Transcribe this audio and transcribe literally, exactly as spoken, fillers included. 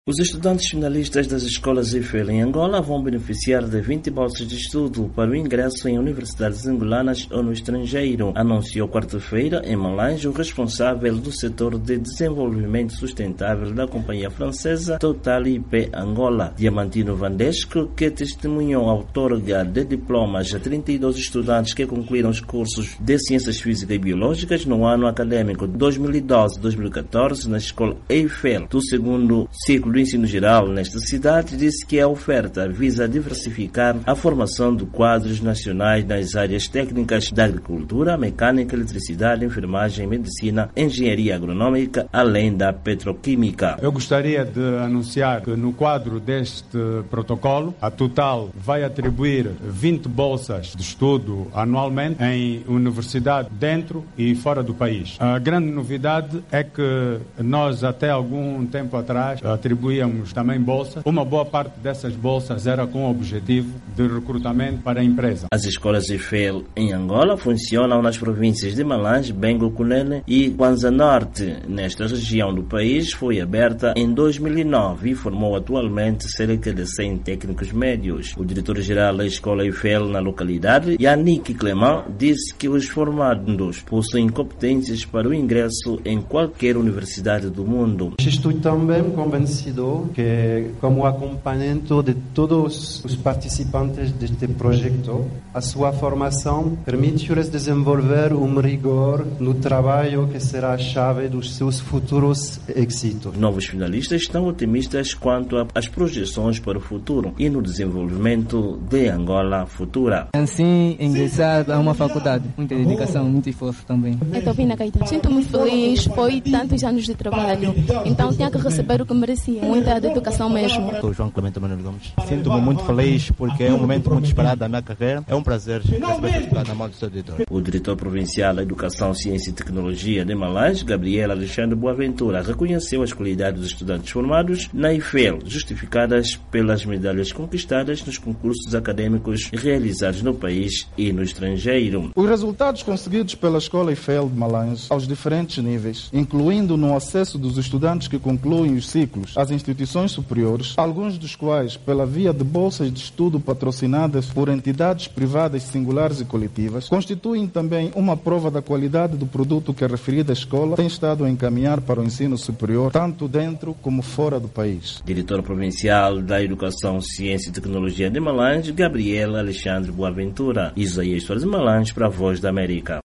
Os estudantes finalistas das escolas Eiffel em Angola vão beneficiar de vinte bolsas de estudo para o ingresso em universidades angolanas ou no estrangeiro, anunciou quarta-feira em Malange o responsável do setor de desenvolvimento sustentável da companhia francesa Total I P Angola, Diamantino Vandesco, que testemunhou a outorga de diplomas a trinta e dois estudantes que concluíram os cursos de Ciências Físicas e Biológicas no ano acadêmico dois mil e doze a dois mil e catorze na escola Eiffel do segundo ciclo do ensino geral nesta cidade. Disse que a oferta visa diversificar a formação de quadros nacionais nas áreas técnicas da agricultura, mecânica, eletricidade, enfermagem, medicina, engenharia agronômica, além da petroquímica. Eu gostaria de anunciar que no quadro deste protocolo, a Total vai atribuir vinte bolsas de estudo anualmente em universidade dentro e fora do país. A grande novidade é que nós até algum tempo atrás atribuímos também bolsas. Uma boa parte dessas bolsas era com o objetivo de recrutamento para a empresa. As escolas Eiffel em Angola funcionam nas províncias de Malange, Bengo, Cunene e Kwanza Norte. Nesta região do país foi aberta em dois mil e nove e formou atualmente cerca de cem técnicos médios. O diretor-geral da escola Eiffel na localidade, Yannick Clement, disse que os formandos possuem competências para o ingresso em qualquer universidade do mundo. Estou também convencido que, como acompanhamento de todos os participantes deste projeto, a sua formação permite-lhes desenvolver um rigor no trabalho que será a chave dos seus futuros êxitos. Os novos finalistas estão otimistas quanto às projeções para o futuro e no desenvolvimento de Angola futura. Assim, ingressar a uma faculdade, muita dedicação, muito esforço também. Então, Pina Caetano, sinto-me feliz, foi tantos anos de trabalho, então tinha que receber o que merecia. Muita dedicação mesmo. Sou João Clemente Manuel Gomes. Sinto-me muito feliz porque é um momento muito esperado da minha carreira. É um prazer receber na mão do seu diretor. O diretor provincial da Educação, Ciência e Tecnologia de Malange, Gabriel Alexandre Boaventura, reconheceu as qualidades dos estudantes formados na Eiffel, justificadas pelas medalhas conquistadas nos concursos acadêmicos realizados no país e no estrangeiro. Os resultados conseguidos pela Escola Eiffel de Malange aos diferentes níveis, incluindo no acesso dos estudantes que concluem os ciclos às instituições superiores, alguns dos quais pela via de bolsas de estudo patrocinadas por entidades privadas singulares e coletivas, constituem também uma prova da qualidade do produto que a referida escola tem estado a encaminhar para o ensino superior, tanto dentro como fora do país. Diretor Provincial da Educação, Ciência e Tecnologia de Malange, Gabriel Alexandre Boaventura. Isaías Soares de Malange para a Voz da América.